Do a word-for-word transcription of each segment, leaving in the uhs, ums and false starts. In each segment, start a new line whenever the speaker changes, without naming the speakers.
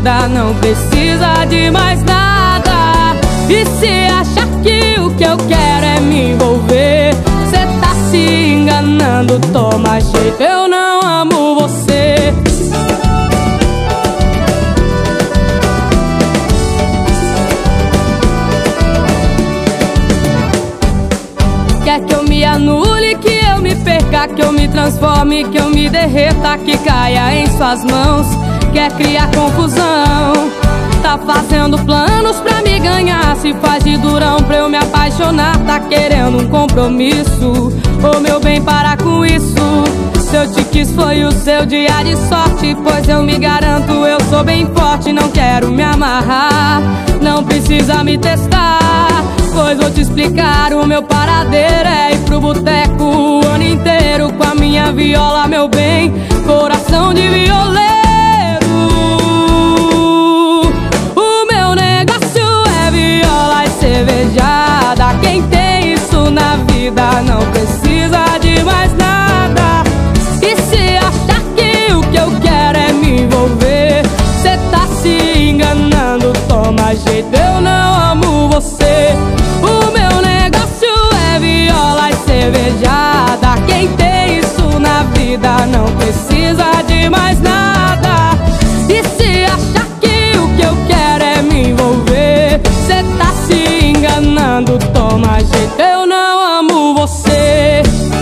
vida não precisa de mais nada. E se achar que o que eu quero é me envolver, cê tá se enganando, toma jeito, eu não amo você. Quer que eu me anule, que eu me perca, que eu me transforme, que eu me derreta, que caia em suas mãos. Quer criar confusão, tá fazendo planos pra me ganhar, se faz de durão pra eu me apaixonar. Tá querendo um compromisso, ô meu bem, para com isso. Se eu te quis foi o seu dia de sorte, pois eu me garanto, eu sou bem forte. Não quero me amarrar, não precisa me testar, pois vou te explicar o meu paradeiro. É ir pro boteco o ano inteiro com a minha viola, meu bem, coração de violeiro. O meu negócio é viola e cervejada. Quem tem isso na vida não precisa de mais nada. E se achar que o que eu quero é me envolver, cê tá se enganando, toma jeito, eu não amo você. O meu negócio é viola e cervejada. Quem tem isso na vida não precisa de mais nada. E se achar que o que eu quero é me envolver, cê tá se enganando, toma jeito, eu não amo você.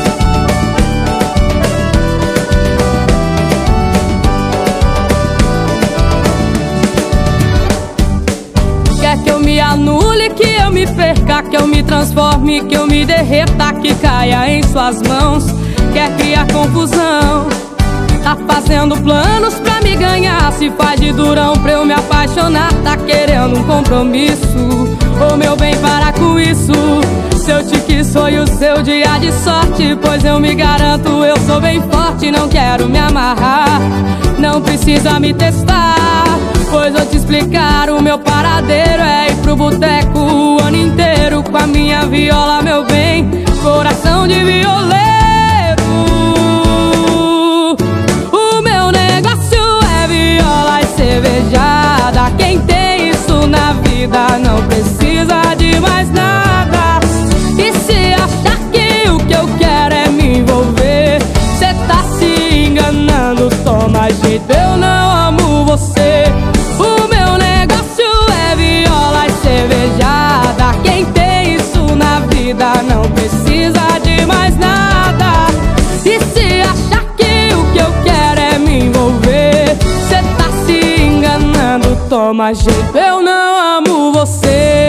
Quer que eu me anule, que eu me perca, que eu me transforme, que eu me derreta, que caia em suas mãos. Quer criar confusão, tá fazendo planos pra me ganhar, se faz de durão pra eu me apaixonar. Tá querendo um compromisso, ô meu bem, para com isso. Se eu te quis foi o seu dia de sorte, pois eu me garanto, eu sou bem forte. Não quero me amarrar, não precisa me testar, pois vou te explicar o meu paradeiro. É ir pro boteco o ano inteiro com a minha viola, meu bem, coração de violeiro. O meu negócio é viola e cervejada. Quem tem isso na vida não precisa de mais nada. E se achar que o que eu quero é me envolver, cê tá se enganando, toma jeito, eu não amo você. O meu negócio é viola e cervejada. Quem tem isso na vida não precisa de mais nada. E se achar que o que eu quero é me envolver, cê tá se enganando, toma jeito, eu não amo você.